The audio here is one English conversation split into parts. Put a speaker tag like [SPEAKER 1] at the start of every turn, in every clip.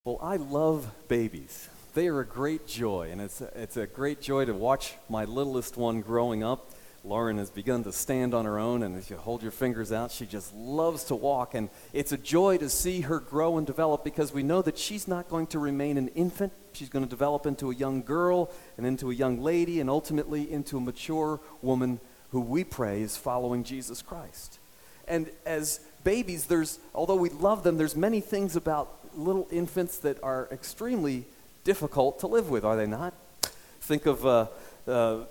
[SPEAKER 1] Well, I love babies. They are a great joy, and it's a great joy to watch my littlest one growing up. Lauren has begun to stand on her own, and if you hold your fingers out, she just loves to walk, and it's a joy to see her grow and develop because we know that she's not going to remain an infant. She's going to develop into a young girl and into a young lady and ultimately into a mature woman who we pray is following Jesus Christ. And as babies, although we love them, there's many things about little infants that are extremely difficult to live with, are they not? Think of the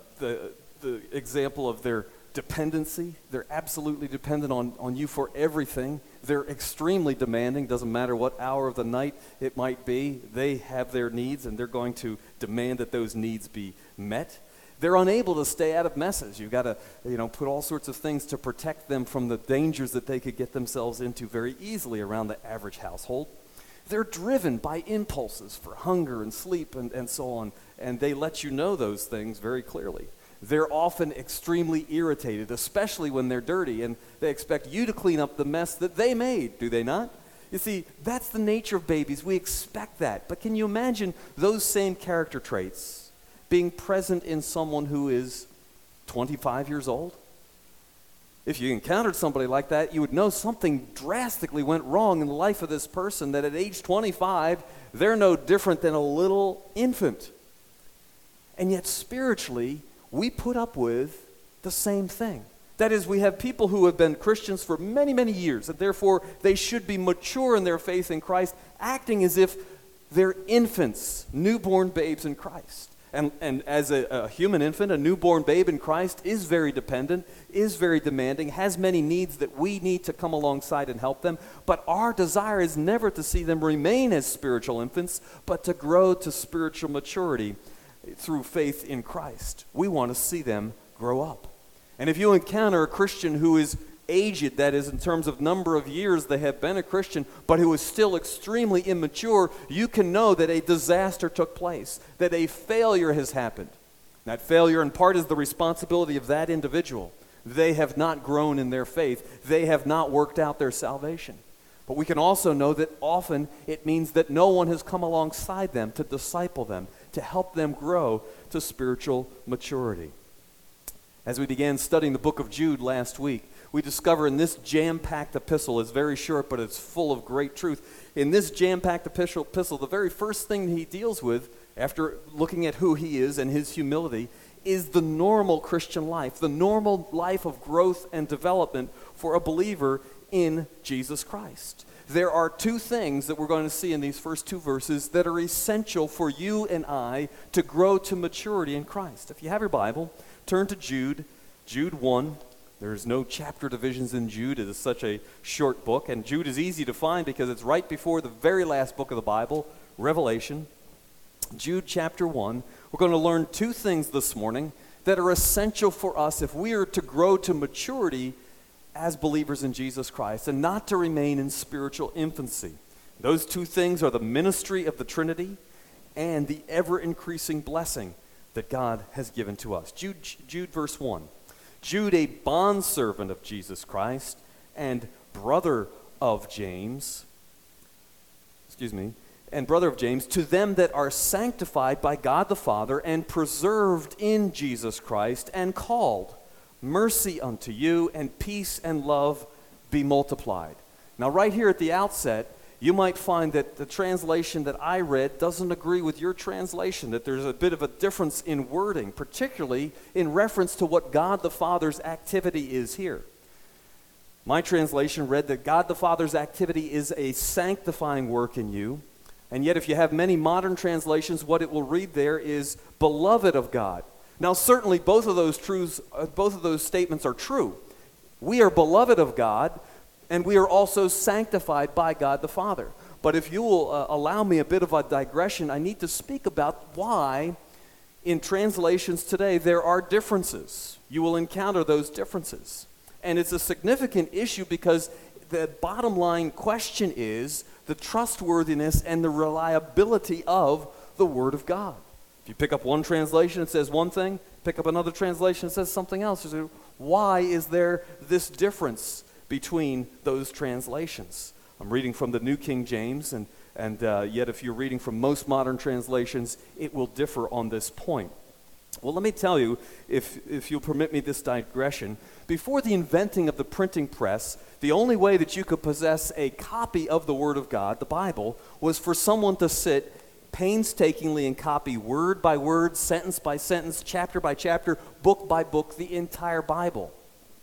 [SPEAKER 1] example of their dependency. They're absolutely dependent on you for everything. They're extremely demanding. Doesn't matter what hour of the night it might be. They have their needs, and they're going to demand that those needs be met. They're unable to stay out of messes. You've got to, put all sorts of things to protect them from the dangers that they could get themselves into very easily around the average household. They're driven by impulses for hunger and sleep and so on, and they let you know those things very clearly. They're often extremely irritated, especially when they're dirty, and they expect you to clean up the mess that they made, do they not? You see, that's the nature of babies. We expect that. But can you imagine those same character traits being present in someone who is 25 years old? If you encountered somebody like that, you would know something drastically went wrong in the life of this person, that at age 25, they're no different than a little infant. And yet spiritually, we put up with the same thing. That is, we have people who have been Christians for many, many years, and therefore they should be mature in their faith in Christ, acting as if they're infants, newborn babes in Christ. And as a human infant, a newborn babe in Christ is very dependent, is very demanding, has many needs that we need to come alongside and help them. But our desire is never to see them remain as spiritual infants, but to grow to spiritual maturity through faith in Christ. We want to see them grow up. And if you encounter a Christian who is aged, that is in terms of number of years they have been a Christian, but who is still extremely immature, you can know that a disaster took place, that a failure has happened. That failure in part is the responsibility of that individual. They have not grown in their faith. They have not worked out their salvation. But we can also know that often it means that no one has come alongside them to disciple them, to help them grow to spiritual maturity. As we began studying the book of Jude last week, we discover in this jam-packed epistle, it's very short, but it's full of great truth. In this jam-packed epistle, the very first thing he deals with, after looking at who he is and his humility, is the normal Christian life, the normal life of growth and development for a believer in Jesus Christ. There are two things that we're going to see in these first two verses that are essential for you and I to grow to maturity in Christ. If you have your Bible, turn to Jude 1. There's no chapter divisions in Jude. It is such a short book. And Jude is easy to find because it's right before the very last book of the Bible, Revelation. Jude chapter 1. We're going to learn two things this morning that are essential for us if we are to grow to maturity as believers in Jesus Christ and not to remain in spiritual infancy. Those two things are the ministry of the Trinity and the ever-increasing blessing that God has given to us. Jude verse 1. Jude, a bondservant of Jesus Christ and brother of James, to them that are sanctified by God the Father and preserved in Jesus Christ and called, mercy unto you and peace and love be multiplied. Now right here at the outset, you might find that the translation that I read doesn't agree with your translation, that there's a bit of a difference in wording, particularly in reference to what God the Father's activity is here. My translation read that God the Father's activity is a sanctifying work in you, and yet if you have many modern translations, what it will read there is beloved of God. Now certainly both of those statements are true. We are beloved of God, and we are also sanctified by God the Father. But if you will allow me a bit of a digression, I need to speak about why in translations today there are differences. You will encounter those differences. And it's a significant issue because the bottom line question is the trustworthiness and the reliability of the Word of God. If you pick up one translation, it says one thing. Pick up another translation, it says something else. Why is there this difference between those translations? I'm reading from the New King James, and And yet if you're reading from most modern translations, it will differ on this point. Well, let me tell you, if you'll permit me this digression, before the inventing of the printing press, the only way that you could possess a copy of the Word of God, the Bible, was for someone to sit painstakingly and copy word by word, sentence by sentence, chapter by chapter, book by book, the entire Bible.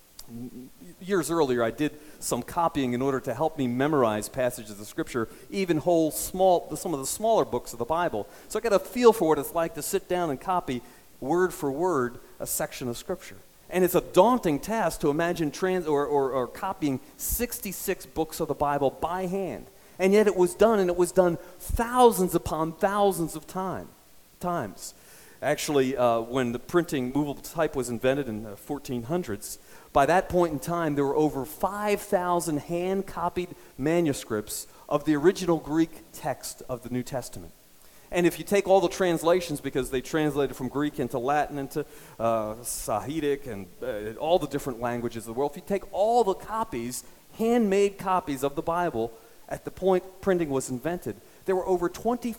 [SPEAKER 1] Years earlier, I did some copying in order to help me memorize passages of Scripture, even some of the smaller books of the Bible. So I got a feel for what it's like to sit down and copy word for word a section of Scripture. And it's a daunting task to imagine copying 66 books of the Bible by hand. And yet it was done, and it was done thousands upon thousands of times. Actually, when the printing movable type was invented in the 1400s, by that point in time, there were over 5,000 hand-copied manuscripts of the original Greek text of the New Testament. And if you take all the translations, because they translated from Greek into Latin, into Sahidic, and all the different languages of the world, if you take all the copies, handmade copies of the Bible, at the point printing was invented, there were over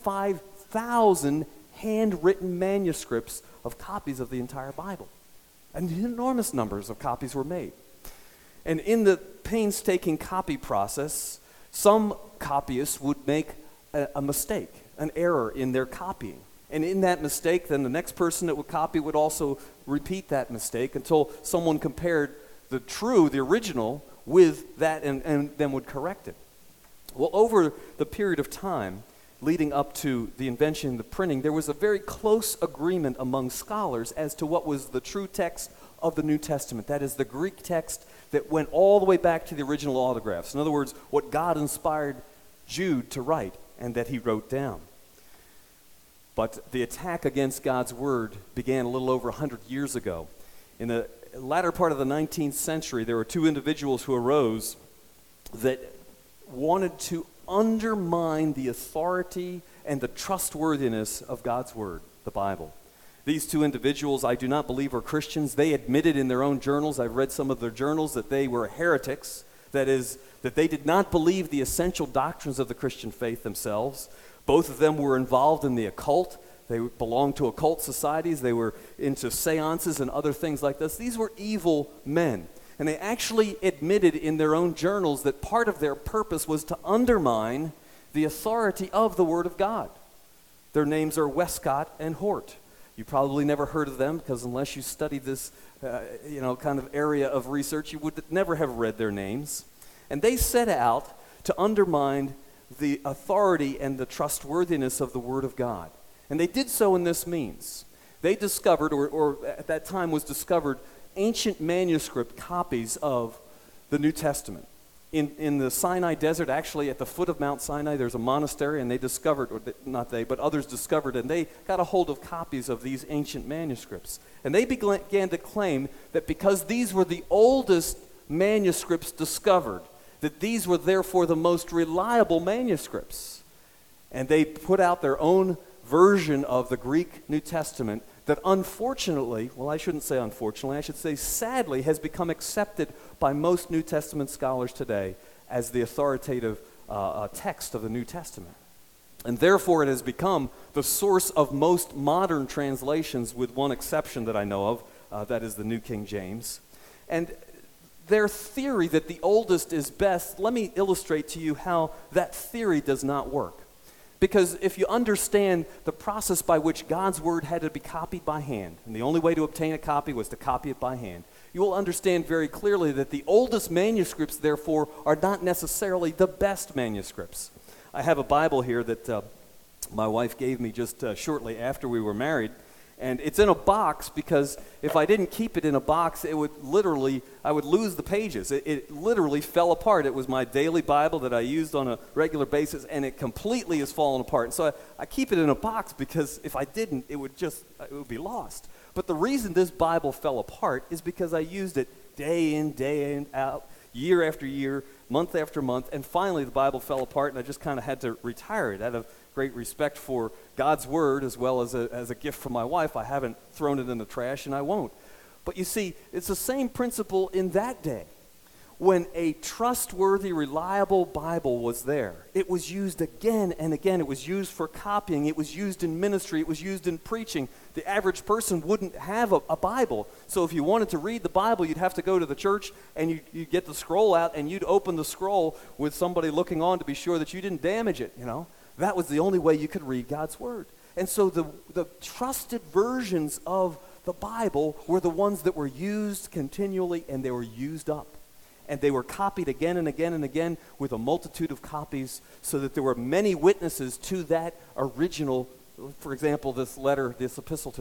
[SPEAKER 1] 25,000 handwritten manuscripts of copies of the entire Bible. And enormous numbers of copies were made. And in the painstaking copy process, some copyists would make a mistake, an error in their copying. And in that mistake, then the next person that would copy would also repeat that mistake until someone compared the original, with that and then would correct it. Well, over the period of time leading up to the invention of the printing, there was a very close agreement among scholars as to what was the true text of the New Testament. That is the Greek text that went all the way back to the original autographs. In other words, what God inspired Jude to write and that he wrote down. But the attack against God's Word began a little over 100 years ago. In the latter part of the 19th century, there were two individuals who arose that wanted to undermine the authority and the trustworthiness of God's Word, the Bible. These two individuals, I do not believe, are Christians. They admitted in their own journals, I've read some of their journals, that they were heretics. That is, that they did not believe the essential doctrines of the Christian faith themselves. Both of them were involved in the occult. They belonged to occult societies. They were into seances and other things like this. These were evil men. And they actually admitted in their own journals that part of their purpose was to undermine the authority of the Word of God. Their names are Westcott and Hort. You probably never heard of them, because unless you studied this kind of area of research, you would never have read their names. And they set out to undermine the authority and the trustworthiness of the Word of God. And they did so in this means. They discovered, or at that time was discovered, ancient manuscript copies of the New Testament. In the Sinai desert, actually at the foot of Mount Sinai, there's a monastery, and they discovered, or not they, but others discovered, and they got a hold of copies of these ancient manuscripts. And they began to claim that because these were the oldest manuscripts discovered, that these were therefore the most reliable manuscripts. And they put out their own version of the Greek New Testament that unfortunately, well, I shouldn't say unfortunately, I should say sadly, has become accepted by most New Testament scholars today as the authoritative text of the New Testament. And therefore it has become the source of most modern translations, with one exception that I know of, that is the New King James. And their theory that the oldest is best, let me illustrate to you how that theory does not work. Because if you understand the process by which God's Word had to be copied by hand, and the only way to obtain a copy was to copy it by hand, you will understand very clearly that the oldest manuscripts, therefore, are not necessarily the best manuscripts. I have a Bible here that my wife gave me just shortly after we were married, and it's in a box because if I didn't keep it in a box, I would lose the pages. It literally fell apart. It was my daily Bible that I used on a regular basis, and it completely has fallen apart. And so I keep it in a box because if I didn't, it would be lost. But the reason this Bible fell apart is because I used it day in, out, year after year, month after month, and finally the Bible fell apart, and I just kind of had to retire it out of great respect for God's Word, as well as a gift from my wife. I haven't thrown it in the trash, and I won't. But you see, it's the same principle in that day. when a trustworthy, reliable Bible was there, it was used again and again. It was used for copying. It was used in ministry. It was used in preaching. The average person wouldn't have a Bible. So if you wanted to read the Bible, you'd have to go to the church and you'd get the scroll out and you'd open the scroll with somebody looking on to be sure that you didn't damage it, That was the only way you could read God's Word. And so the trusted versions of the Bible were the ones that were used continually, and they were used up. And they were copied again and again and again with a multitude of copies, so that there were many witnesses to that original, for example, this epistle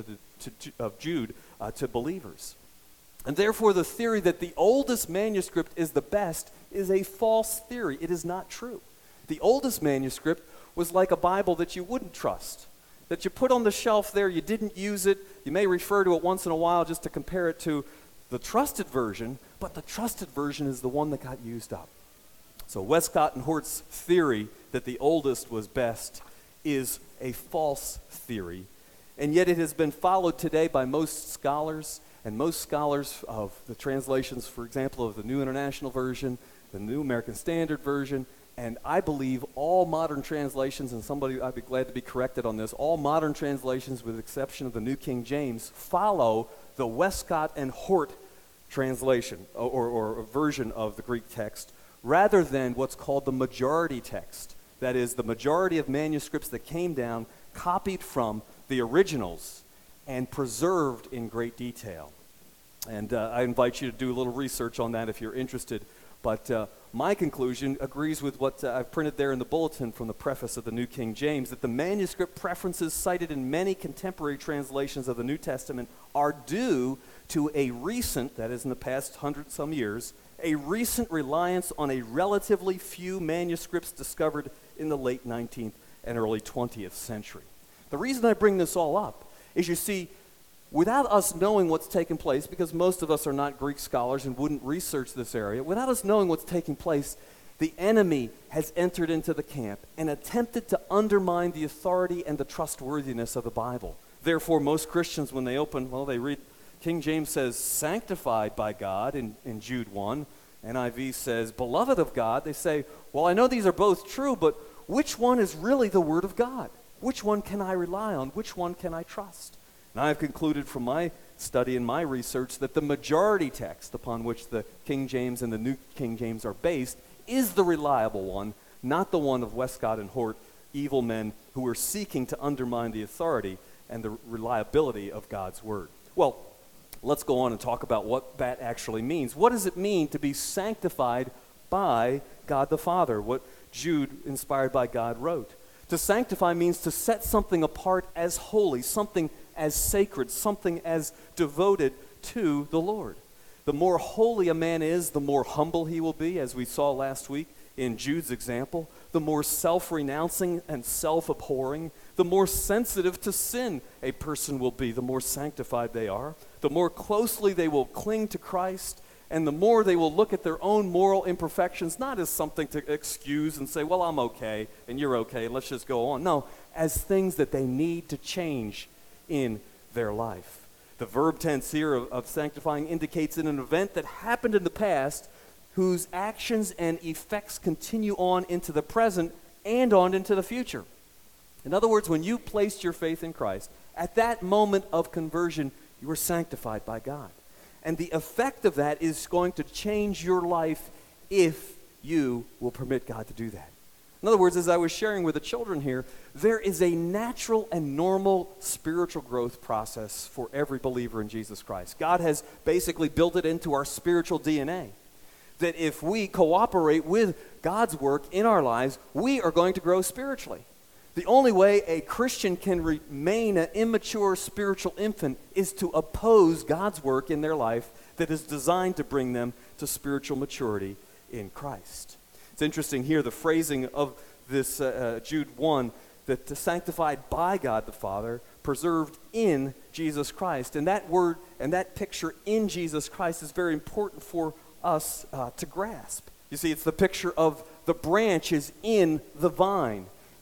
[SPEAKER 1] of Jude to believers. And therefore the theory that the oldest manuscript is the best is a false theory. It is not true. The oldest manuscript was like a Bible that you wouldn't trust, that you put on the shelf there, you didn't use it, you may refer to it once in a while just to compare it to the trusted version, but the trusted version is the one that got used up. So Westcott and Hort's theory that the oldest was best is a false theory, and yet it has been followed today by most scholars, and most scholars of the translations, for example, of the New International Version, the New American Standard Version, and I believe all modern translations, and I'd be glad to be corrected on this, all modern translations, with the exception of the New King James, follow the Westcott and Hort translation or version of the Greek text, rather than what's called the majority text. That is, the majority of manuscripts that came down, copied from the originals, and preserved in great detail. And I invite you to do a little research on that if you're interested. But my conclusion agrees with what I've printed there in the bulletin from the preface of the New King James, that the manuscript preferences cited in many contemporary translations of the New Testament are due to a recent, that is in the past 100-some years, a recent reliance on a relatively few manuscripts discovered in the late 19th and early 20th century. The reason I bring this all up is, you see, without us knowing what's taken place, because most of us are not Greek scholars and wouldn't research this area, without us knowing what's taking place, the enemy has entered into the camp and attempted to undermine the authority and the trustworthiness of the Bible. Therefore, most Christians, when they they read, King James says, sanctified by God in Jude 1. NIV says, beloved of God. They say, well, I know these are both true, but which one is really the Word of God? Which one can I rely on? Which one can I trust? And I have concluded from my study and my research that the majority text upon which the King James and the New King James are based is the reliable one, not the one of Westcott and Hort, evil men who were seeking to undermine the authority and the reliability of God's Word. Well, let's go on and talk about what that actually means. What does it mean to be sanctified by God the Father? What Jude, inspired by God, wrote. To sanctify means to set something apart as holy, something as sacred, something as devoted to the Lord. The more holy a man is, the more humble he will be, as we saw last week in Jude's example. The more self-renouncing and self-abhorring, the more sensitive to sin a person will be, the more sanctified they are. The more closely they will cling to Christ, and the more they will look at their own moral imperfections, not as something to excuse and say, well, I'm okay, and you're okay, let's just go on. No, as things that they need to change in their life. The verb tense here of sanctifying indicates an event that happened in the past whose actions and effects continue on into the present and on into the future. In other words, when you placed your faith in Christ, at that moment of conversion, you were sanctified by God. And the effect of that is going to change your life if you will permit God to do that. In other words, as I was sharing with the children here, there is a natural and normal spiritual growth process for every believer in Jesus Christ. God has basically built it into our spiritual DNA, that if we cooperate with God's work in our lives, we are going to grow spiritually. The only way a Christian can remain an immature spiritual infant is to oppose God's work in their life that is designed to bring them to spiritual maturity in Christ. It's interesting here, the phrasing of this Jude 1, that sanctified by God the Father, preserved in Jesus Christ. And that word and that picture in Jesus Christ is very important for us to grasp. You see, it's the picture of the branch is in the vine,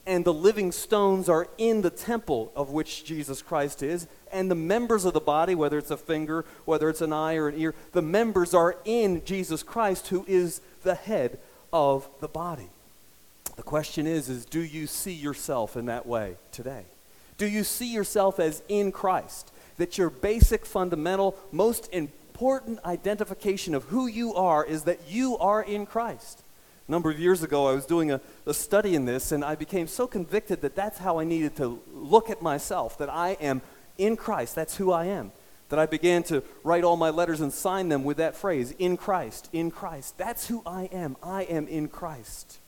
[SPEAKER 1] and the living stones are in the temple of which Jesus Christ is, and the members of the body, whether it's a finger, whether it's an eye or an ear, the members are in Jesus Christ, who is the head of the body. The question is do you see yourself in that way today? Do you see yourself as in Christ? That your basic, fundamental, most important identification of who you are is that you are in Christ. A number of years ago, I was doing a study in this, and I became so convicted that that's how I needed to look at myself, that I am in Christ. That's who I am. That I began to write all my letters and sign them with that phrase, in Christ, in Christ. That's who I am. I am in Christ.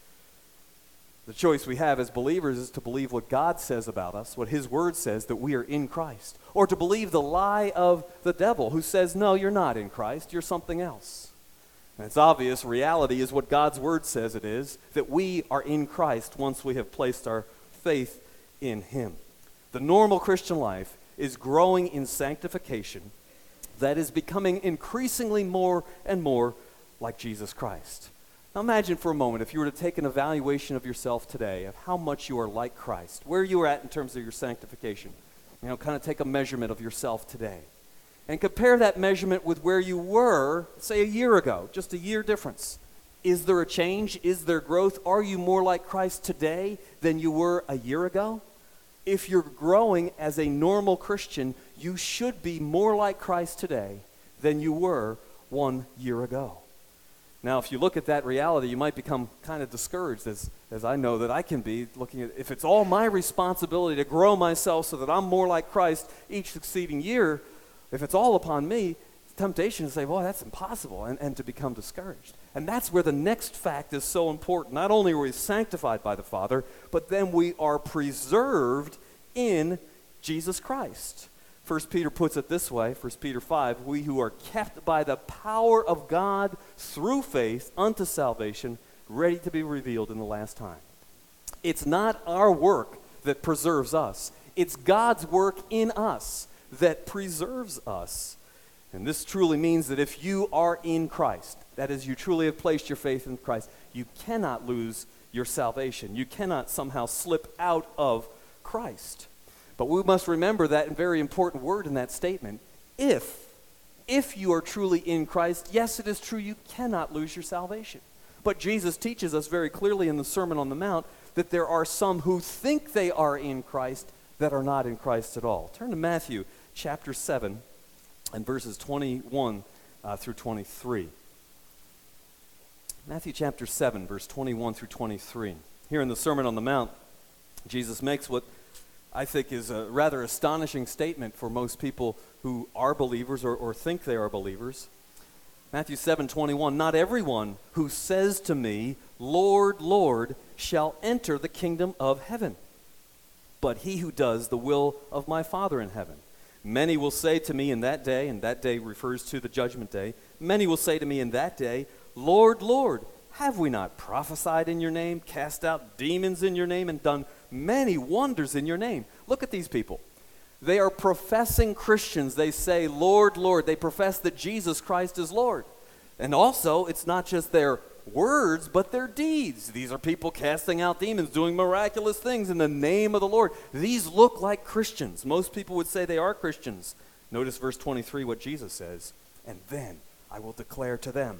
[SPEAKER 1] The choice we have as believers is to believe what God says about us, what His Word says, that we are in Christ, or to believe the lie of the devil who says, no, you're not in Christ, you're something else. And it's obvious reality is what God's Word says it is, that we are in Christ once we have placed our faith in Him. The normal Christian life is growing in sanctification that is becoming increasingly more and more like Jesus Christ. Now imagine for a moment if you were to take an evaluation of yourself today of how much you are like Christ, where you are at in terms of your sanctification. Kind of take a measurement of yourself today. And compare that measurement with where you were, say, a year ago, just a year difference. Is there a change? Is there growth? Are you more like Christ today than you were a year ago? If you're growing as a normal Christian, you should be more like Christ today than you were 1 year ago. Now, if you look at that reality, you might become kind of discouraged, as I know that I can be, looking at if it's all my responsibility to grow myself so that I'm more like Christ each succeeding year, if it's all upon me, temptation to say, well, that's impossible, and to become discouraged. And that's where the next fact is so important. Not only are we sanctified by the Father, but then we are preserved in Jesus Christ. 1 Peter puts it this way, 1 Peter 5, we who are kept by the power of God through faith unto salvation, ready to be revealed in the last time. It's not our work that preserves us. It's God's work in us that preserves us. And this truly means that if you are in Christ, that is, you truly have placed your faith in Christ, you cannot lose your salvation. You cannot somehow slip out of Christ. But we must remember that very important word in that statement, if you are truly in Christ, yes, it is true, you cannot lose your salvation. But Jesus teaches us very clearly in the Sermon on the Mount that there are some who think they are in Christ that are not in Christ at all. Turn to Matthew chapter 7 and verses 21 through 23. Matthew chapter 7, verse 21 through 23. Here in the Sermon on the Mount, Jesus makes what I think is a rather astonishing statement for most people who are believers or think they are believers. Matthew 7:21, not everyone who says to me, Lord, Lord, shall enter the kingdom of heaven, but he who does the will of my Father in heaven. Many will say to me in that day, and that day refers to the judgment day, many will say to me in that day, Lord, Lord, have we not prophesied in your name, cast out demons in your name, and done many wonders in your name? Look at these people. They are professing Christians. They say, Lord, Lord. They profess that Jesus Christ is Lord. And also, it's not just their words, but their deeds. These are people casting out demons, doing miraculous things in the name of the Lord. These look like Christians. Most people would say they are Christians. Notice verse 23, what Jesus says. And then I will declare to them,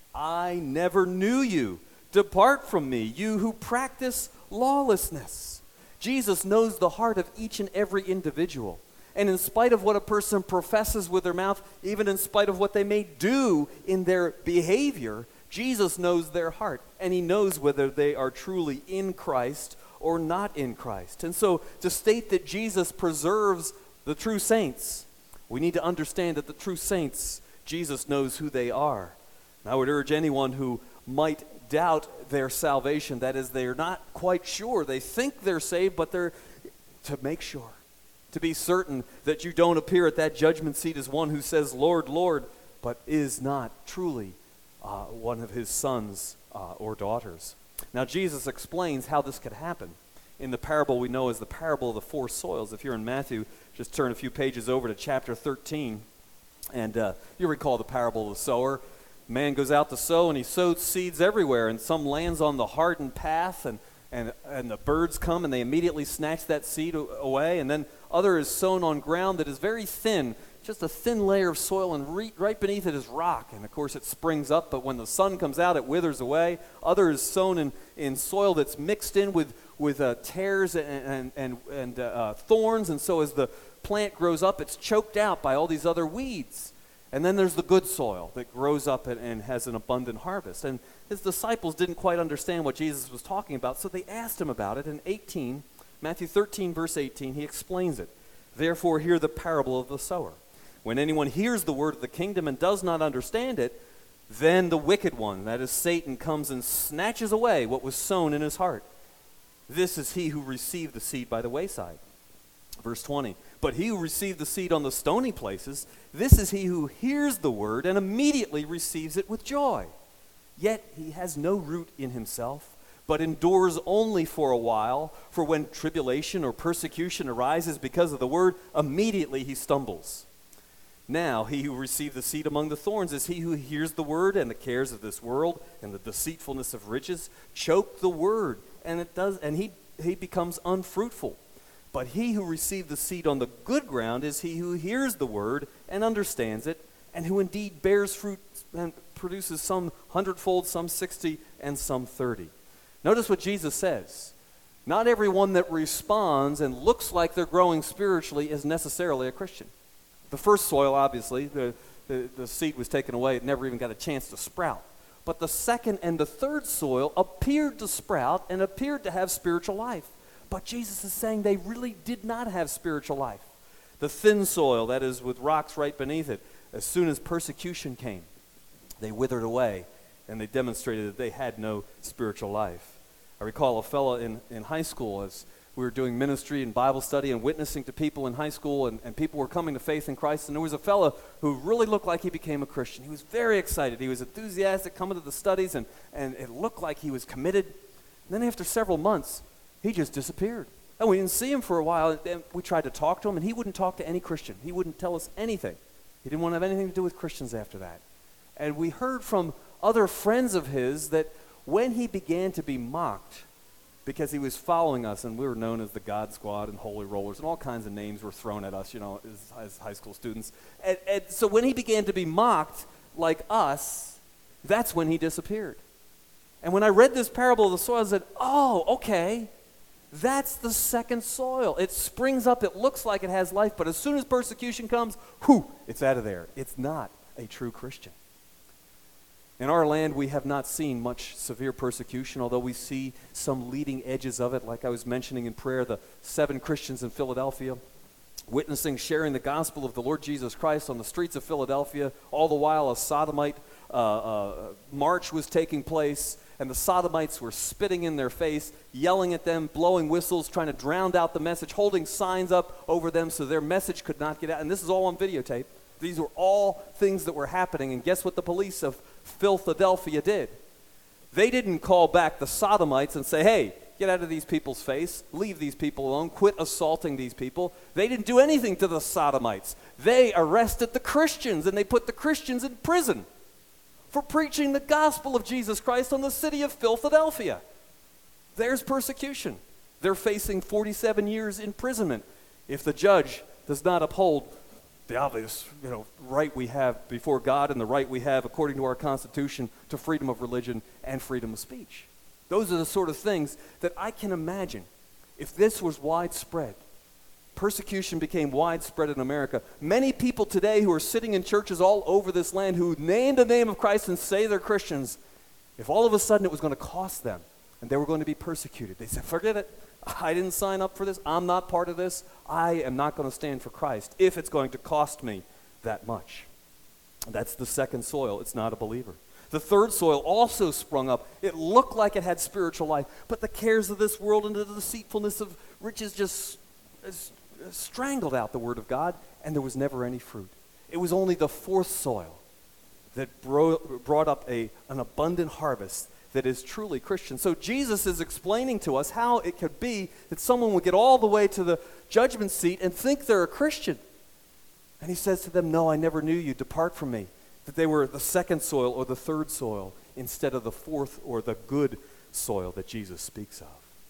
[SPEAKER 1] I never knew you. Depart from me, you who practice lawlessness. Jesus knows the heart of each and every individual. And in spite of what a person professes with their mouth, even in spite of what they may do in their behavior, Jesus knows their heart. And he knows whether they are truly in Christ or not in Christ. And so to state that Jesus preserves the true saints, we need to understand that the true saints, Jesus knows who they are. And I would urge anyone who might doubt their salvation, that is, they're not quite sure. They think they're saved, but they're to make sure, to be certain that you don't appear at that judgment seat as one who says, Lord, Lord, but is not truly one of his sons or daughters. Now, Jesus explains how this could happen in the parable we know as the parable of the four soils. If you're in Matthew, just turn a few pages over to chapter 13, and you recall the parable of the sower. Man goes out to sow, and he sows seeds everywhere, and some lands on the hardened path, and and the birds come and they immediately snatch that seed away. And then other is sown on ground that is very thin, just a thin layer of soil, and right beneath it is rock. And of course it springs up, but when the sun comes out, it withers away. Other is sown in soil that's mixed in with tares and thorns, and so as the plant grows up, it's choked out by all these other weeds. And then there's the good soil that grows up and has an abundant harvest. And his disciples didn't quite understand what Jesus was talking about, so they asked him about it. In Matthew 13, verse 18, he explains it. Therefore, hear the parable of the sower. When anyone hears the word of the kingdom and does not understand it, then the wicked one, that is Satan, comes and snatches away what was sown in his heart. This is he who received the seed by the wayside. Verse 20, but he who received the seed on the stony places, this is he who hears the word and immediately receives it with joy. Yet he has no root in himself, but endures only for a while. For when tribulation or persecution arises because of the word, immediately he stumbles. Now he who received the seed among the thorns is he who hears the word, and the cares of this world and the deceitfulness of riches choke the word, and he becomes unfruitful. But he who received the seed on the good ground is he who hears the word and understands it, and who indeed bears fruit and produces some 100-fold, some 60, and some 30. Notice what Jesus says. Not everyone that responds and looks like they're growing spiritually is necessarily a Christian. The first soil, obviously, the seed was taken away. It never even got a chance to sprout. But the second and the third soil appeared to sprout and appeared to have spiritual life. But Jesus is saying they really did not have spiritual life. The thin soil, that is with rocks right beneath it, as soon as persecution came, they withered away, and they demonstrated that they had no spiritual life. I recall a fellow in high school, as we were doing ministry and Bible study and witnessing to people in high school, and people were coming to faith in Christ, and there was a fellow who really looked like he became a Christian. He was very excited. He was enthusiastic coming to the studies, and it looked like he was committed. And then after several months, he just disappeared. And we didn't see him for a while, and we tried to talk to him, and he wouldn't talk to any Christian. He wouldn't tell us anything. He didn't want to have anything to do with Christians after that. And we heard from other friends of his that when he began to be mocked because he was following us, and we were known as the God Squad and Holy Rollers, and all kinds of names were thrown at us, as high school students. And so when he began to be mocked like us, that's when he disappeared. And when I read this parable of the soil, I said, oh, okay, that's the second soil. It springs up, it looks like it has life, but as soon as persecution comes, it's out of there. It's not a true Christian. In our land, we have not seen much severe persecution, although we see some leading edges of it, like I was mentioning in prayer, the 7 Christians in Philadelphia, witnessing, sharing the gospel of the Lord Jesus Christ on the streets of Philadelphia. All the while, a sodomite march was taking place, and the sodomites were spitting in their face, yelling at them, blowing whistles, trying to drown out the message, holding signs up over them so their message could not get out. And this is all on videotape. These were all things that were happening, and guess what the police of Philadelphia did? They didn't call back the sodomites and say, hey, get out of these people's face, leave these people alone, quit assaulting these people. They didn't do anything to the sodomites. They arrested the Christians, and they put the Christians in prison for preaching the gospel of Jesus Christ on the city of Philadelphia. There's persecution. They're facing 47 years imprisonment if the judge does not uphold the obvious, right we have before God and the right we have according to our Constitution to freedom of religion and freedom of speech. Those are the sort of things that I can imagine if this was widespread. Persecution became widespread in America. Many people today who are sitting in churches all over this land who name the name of Christ and say they're Christians, if all of a sudden it was going to cost them and they were going to be persecuted, they said, forget it. I didn't sign up for this. I'm not part of this. I am not going to stand for Christ if it's going to cost me that much. That's the second soil. It's not a believer. The third soil also sprung up. It looked like it had spiritual life, but the cares of this world and the deceitfulness of riches just strangled out the word of God, and there was never any fruit. It was only the fourth soil that brought up an abundant harvest that is truly Christian. So Jesus is explaining to us how it could be that someone would get all the way to the judgment seat and think they're a Christian. And he says to them, no, I never knew you. Depart from me. That they were the second soil or the third soil instead of the fourth or the good soil that Jesus speaks of.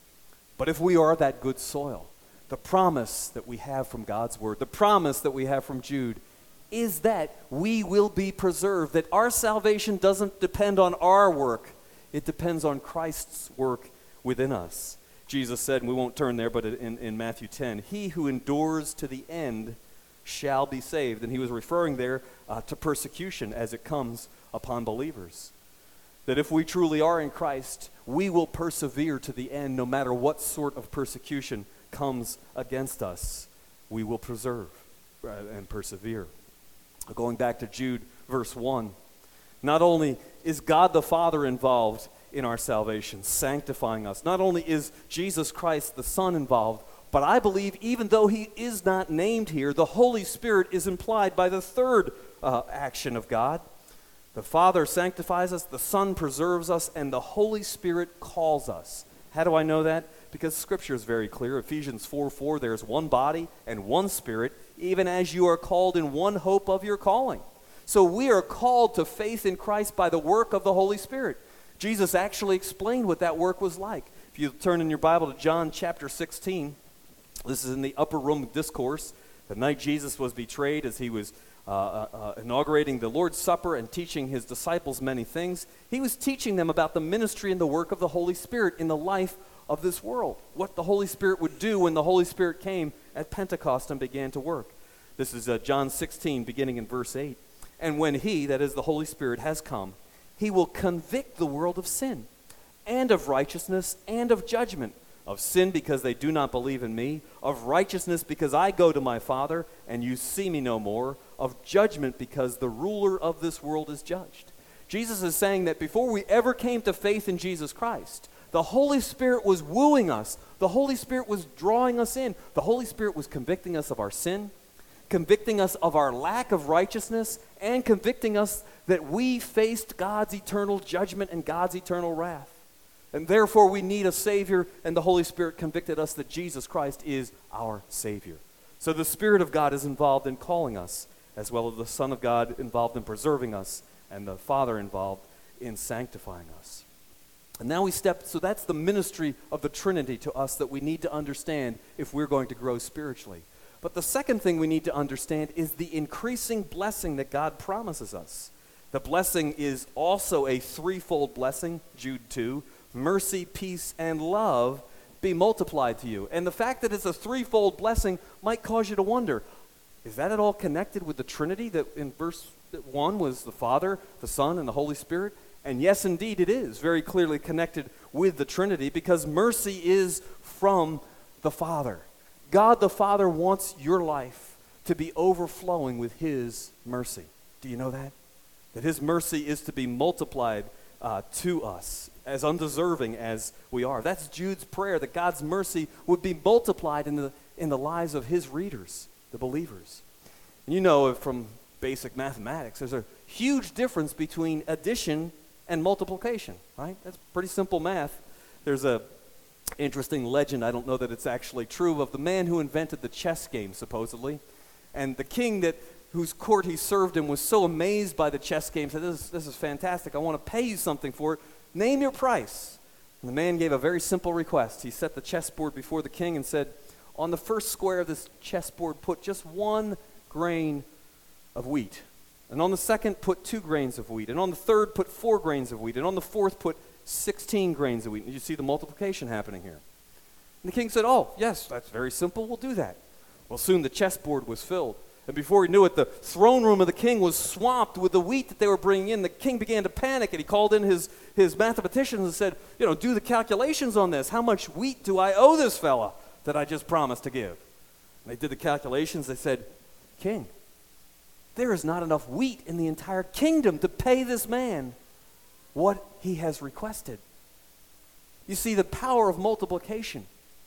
[SPEAKER 1] But if we are that good soil, the promise that we have from God's word, the promise that we have from Jude, is that we will be preserved, that our salvation doesn't depend on our work. It depends on Christ's work within us. Jesus said, and we won't turn there, but in Matthew 10, he who endures to the end shall be saved. And he was referring there to persecution as it comes upon believers. That if we truly are in Christ, we will persevere to the end no matter what sort of persecution comes against us. We will preserve and persevere. Going back to Jude verse 1, not only is God the Father involved in our salvation, sanctifying us, not only is Jesus Christ the Son involved, but I believe even though he is not named here, the Holy Spirit is implied by the third action of God. The Father sanctifies us, the Son preserves us, and the Holy Spirit calls us. How do I know that? Because Scripture is very clear. Ephesians 4:4, there's one body and one Spirit, even as you are called in one hope of your calling. So we are called to faith in Christ by the work of the Holy Spirit. Jesus actually explained what that work was like. If you turn in your Bible to John chapter 16, this is in the upper room discourse, the night Jesus was betrayed as he was inaugurating the Lord's Supper and teaching his disciples many things. He was teaching them about the ministry and the work of the Holy Spirit in the life of this world, what the Holy Spirit would do when the Holy Spirit came at Pentecost and began to work. This is John 16, beginning in verse 8. And when he, that is the Holy Spirit, has come, he will convict the world of sin and of righteousness and of judgment. Of sin because they do not believe in me, of righteousness because I go to my Father and you see me no more, of judgment because the ruler of this world is judged. Jesus is saying that before we ever came to faith in Jesus Christ, the Holy Spirit was wooing us. The Holy Spirit was drawing us in. The Holy Spirit was convicting us of our sin, convicting us of our lack of righteousness, and convicting us that we faced God's eternal judgment and God's eternal wrath. And therefore we need a Savior, and the Holy Spirit convicted us that Jesus Christ is our Savior. So the Spirit of God is involved in calling us, as well as the Son of God involved in preserving us, and the Father involved in sanctifying us. And now we step, so that's the ministry of the Trinity to us that we need to understand if we're going to grow spiritually. But the second thing we need to understand is the increasing blessing that God promises us. The blessing is also a threefold blessing, Jude 2. Mercy, peace, and love be multiplied to you. And the fact that it's a threefold blessing might cause you to wonder, is that at all connected with the Trinity that in verse 1 was the Father, the Son, and the Holy Spirit? And yes, indeed, it is very clearly connected with the Trinity because mercy is from the Father. God the Father wants your life to be overflowing with his mercy. Do you know that? That his mercy is to be multiplied to us, as undeserving as we are. That's Jude's prayer, that God's mercy would be multiplied in the lives of his readers, the believers. And you know from basic mathematics, there's a huge difference between addition and multiplication, right? That's pretty simple math. There's a interesting legend, I don't know that it's actually true, of the man who invented the chess game, supposedly. And the king whose court he served in was so amazed by the chess game, said, this is fantastic, I want to pay you something for it. Name your price. And the man gave a very simple request. He set the chessboard before the king and said, on the first square of this chessboard, put just 1 grain of wheat. And on the second, put 2 grains of wheat. And on the third, put 4 grains of wheat. And on the fourth, put 16 grains of wheat. And you see the multiplication happening here. And the king said, oh, yes, that's very simple. We'll do that. Well, soon the chessboard was filled. And before he knew it, the throne room of the king was swamped with the wheat that they were bringing in. The king began to panic, and he called in his mathematicians and said, do the calculations on this. How much wheat do I owe this fella that I just promised to give? And they did the calculations. They said, King, there is not enough wheat in the entire kingdom to pay this man what he has requested. You see, the power of multiplication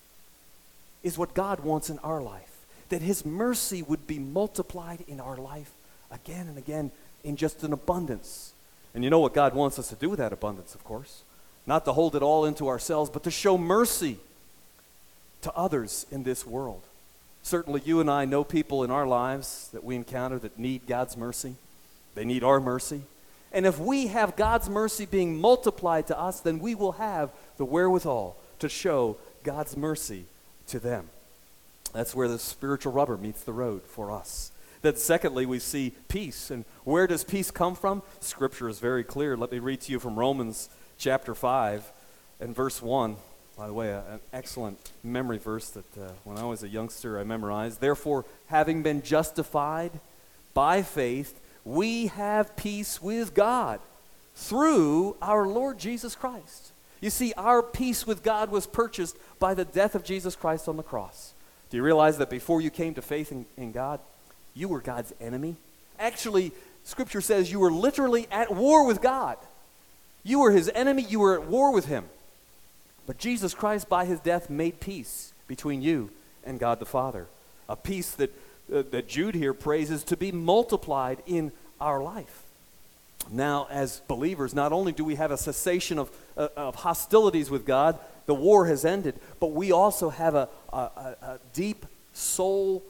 [SPEAKER 1] is what God wants in our life. That his mercy would be multiplied in our life again and again in just an abundance. And you know what God wants us to do with that abundance, of course. Not to hold it all into ourselves, but to show mercy to others in this world. Certainly you and I know people in our lives that we encounter that need God's mercy. They need our mercy. And if we have God's mercy being multiplied to us, then we will have the wherewithal to show God's mercy to them. That's where the spiritual rubber meets the road for us. Then secondly, we see peace. And where does peace come from? Scripture is very clear. Let me read to you from Romans chapter 5 and verse 1. By the way, an excellent memory verse that when I was a youngster I memorized. Therefore, having been justified by faith, we have peace with God through our Lord Jesus Christ. You see, our peace with God was purchased by the death of Jesus Christ on the cross. Do you realize that before you came to faith in God, you were God's enemy? Actually, Scripture says you were literally at war with God. You were his enemy. You were at war with him. But Jesus Christ, by his death, made peace between you and God the Father. A peace that Jude here praises to be multiplied in our life. Now, as believers, not only do we have a cessation of hostilities with God, the war has ended, but we also have a deep soul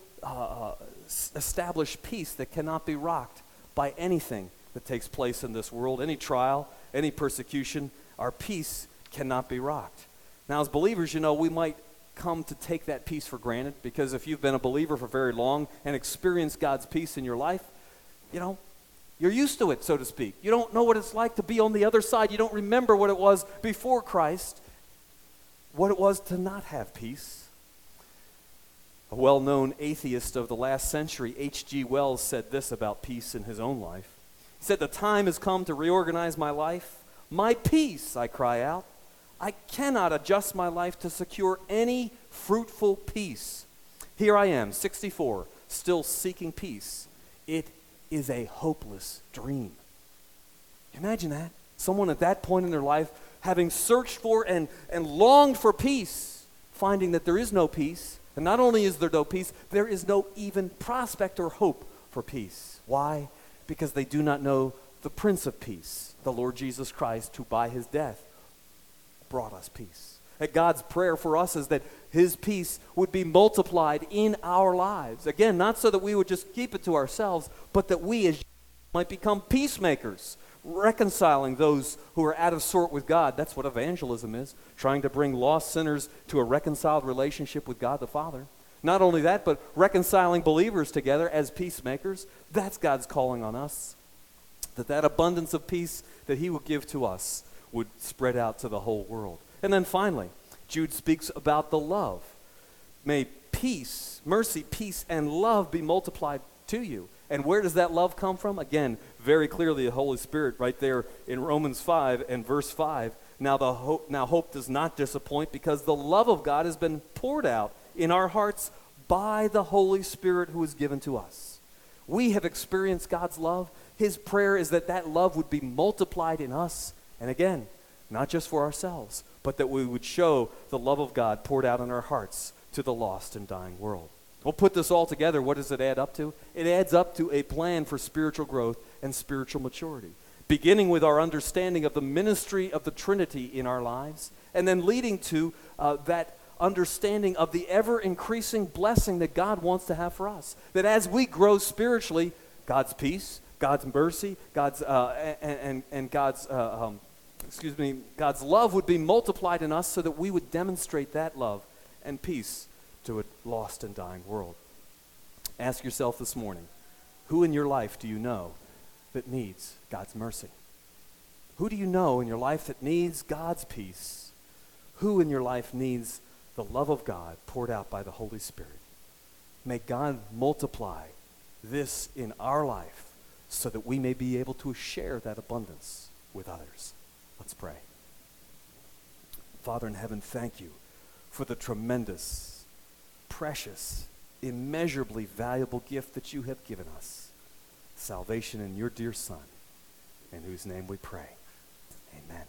[SPEAKER 1] established peace that cannot be rocked by anything that takes place in this world, any trial, any persecution. Our peace cannot be rocked. Now, as believers, you know, we might come to take that peace for granted, because if you've been a believer for very long and experienced God's peace in your life, you know, you're used to it, so to speak. You don't know what it's like to be on the other side. You don't remember what it was before Christ, what it was to not have peace. A well-known atheist of the last century, H.G. Wells, said this about peace in his own life. He said, "The time has come to reorganize my life. My peace, I cry out. I cannot adjust my life to secure any fruitful peace. Here I am, 64, still seeking peace. It is a hopeless dream." Imagine that. Someone at that point in their life, having searched for and longed for peace, finding that there is no peace. And not only is there no peace, there is no even prospect or hope for peace. Why? Because they do not know the Prince of Peace, the Lord Jesus Christ, who by his death brought us peace. And God's prayer for us is that his peace would be multiplied in our lives. Again, not so that we would just keep it to ourselves, but that we as might become peacemakers, reconciling those who are out of sort with God. That's what evangelism is, trying to bring lost sinners to a reconciled relationship with God the Father. Not only that, but reconciling believers together as peacemakers. That's God's calling on us. That abundance of peace that he will give to us would spread out to the whole world. And then finally, Jude speaks about the love. May peace, mercy, peace, and love be multiplied to you. And where does that love come from? Again, very clearly the Holy Spirit right there in Romans 5 and verse 5. Now hope does not disappoint, because the love of God has been poured out in our hearts by the Holy Spirit who is given to us. We have experienced God's love. His prayer is that that love would be multiplied in us. And again, not just for ourselves, but that we would show the love of God poured out in our hearts to the lost and dying world. We'll put this all together. What does it add up to? It adds up to a plan for spiritual growth and spiritual maturity, beginning with our understanding of the ministry of the Trinity in our lives, and then leading to that understanding of the ever-increasing blessing that God wants to have for us. That as we grow spiritually, God's peace, God's mercy, God's God's love would be multiplied in us, so that we would demonstrate that love and peace to a lost and dying world. Ask yourself this morning, who in your life do you know that needs God's mercy? Who do you know in your life that needs God's peace? Who in your life needs the love of God poured out by the Holy Spirit? May God multiply this in our life so that we may be able to share that abundance with others. Let's pray. Father in heaven, thank you for the tremendous, precious, immeasurably valuable gift that you have given us, salvation in your dear Son, in whose name we pray. Amen.